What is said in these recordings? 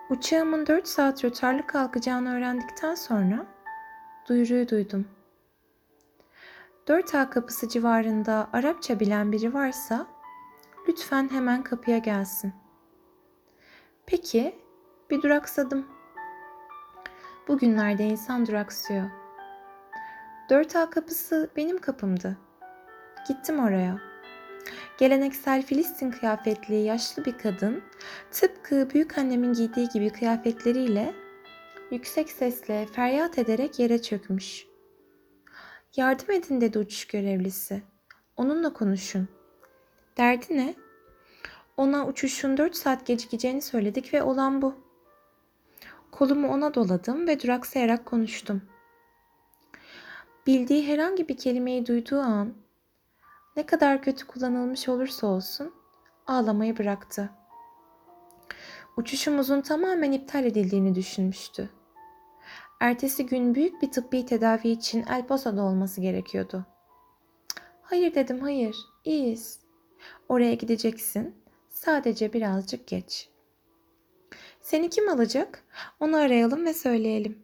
Uçağımın 4 saat rötarlı kalkacağını öğrendikten sonra duyuruyu duydum. 4A kapısı civarında Arapça bilen biri varsa lütfen hemen kapıya gelsin. Peki, bir duraksadım. Bugünlerde insan duraksıyor. 4A kapısı benim kapımdı. Gittim oraya. Geleneksel Filistin kıyafetli yaşlı bir kadın, tıpkı büyükannemin giydiği gibi kıyafetleriyle yüksek sesle feryat ederek yere çökmüş. Yardım edin dedi uçuş görevlisi. Onunla konuşun. Derdi ne? Ona uçuşun 4 saat gecikeceğini söyledik ve olan bu. Kolumu ona doladım ve duraksayarak konuştum. Bildiği herhangi bir kelimeyi duyduğu an, ne kadar kötü kullanılmış olursa olsun, ağlamayı bıraktı. Uçuşumuzun tamamen iptal edildiğini düşünmüştü. Ertesi gün büyük bir tıbbi tedavi için El Paso'da olması gerekiyordu. Hayır dedim, hayır, iyiyiz. Oraya gideceksin, sadece birazcık geç. Seni kim alacak? Onu arayalım ve söyleyelim.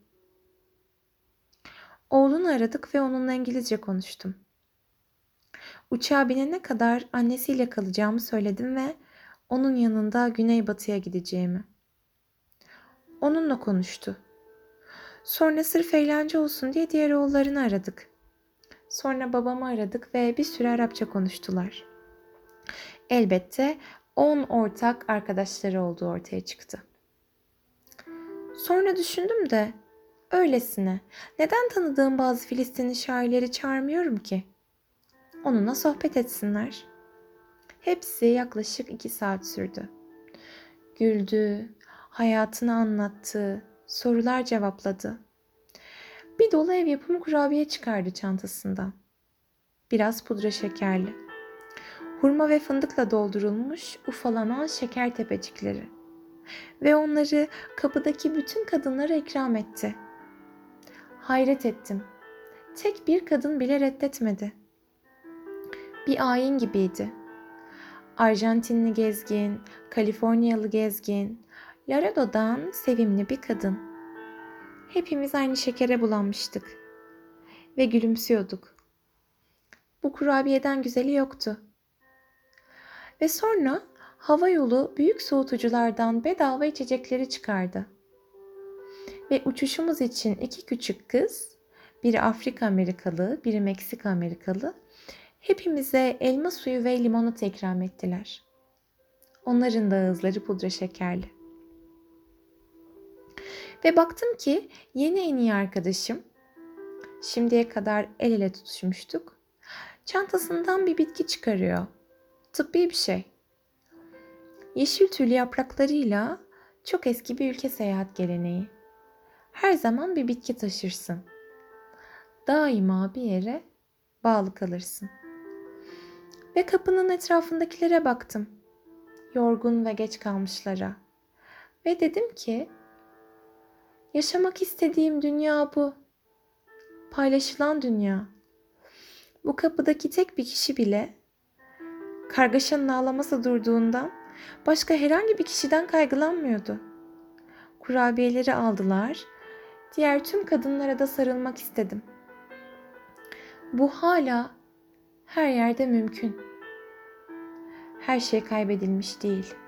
Oğlunu aradık ve onunla İngilizce konuştum. Uçağa binene kadar annesiyle kalacağımı söyledim ve onun yanında güneybatıya gideceğimi. Onunla konuştu. Sonra sırf eğlence olsun diye diğer oğullarını aradık. Sonra babamı aradık ve bir süre Arapça konuştular. Elbette 10 ortak arkadaşları olduğu ortaya çıktı. Sonra düşündüm de öylesine neden tanıdığım bazı Filistinli şairleri çağırmıyorum ki? Onunla sohbet etsinler. Hepsi yaklaşık 2 saat sürdü. Güldü, hayatını anlattı, sorular cevapladı. Bir dolu ev yapımı kurabiye çıkardı çantasından. Biraz pudra şekerli. Hurma ve fındıkla doldurulmuş ufalanan şeker tepecikleri. Ve onları kapıdaki bütün kadınlara ikram etti. Hayret ettim. Tek bir kadın bile reddetmedi. Bir ayin gibiydi. Arjantinli gezgin, Kaliforniyalı gezgin, Laredo'dan sevimli bir kadın. Hepimiz aynı şekere bulanmıştık ve gülümsüyorduk. Bu kurabiyeden güzeli yoktu. Ve sonra havayolu büyük soğutuculardan bedava içecekleri çıkardı. Ve uçuşumuz için 2 küçük kız, biri Afrika Amerikalı, biri Meksika Amerikalı, hepimize elma suyu ve limonata ikram ettiler. Onların da ağızları pudra şekerli. Ve baktım ki yeni en iyi arkadaşım, şimdiye kadar el ele tutuşmuştuk, çantasından bir bitki çıkarıyor. Tıbbi bir şey. Yeşil tüylü yapraklarıyla çok eski bir ülke seyahat geleneği. Her zaman bir bitki taşırsın. Daima bir yere bağlı kalırsın. Ve kapının etrafındakilere baktım. Yorgun ve geç kalmışlara. Ve dedim ki, yaşamak istediğim dünya bu. Paylaşılan dünya. Bu kapıdaki tek bir kişi bile kargaşanın ağlaması durduğundan başka herhangi bir kişiden kaygılanmıyordu. Kurabiyeleri aldılar. Diğer tüm kadınlara da sarılmak istedim. Bu hala her yerde mümkün. Her şey kaybedilmiş değil.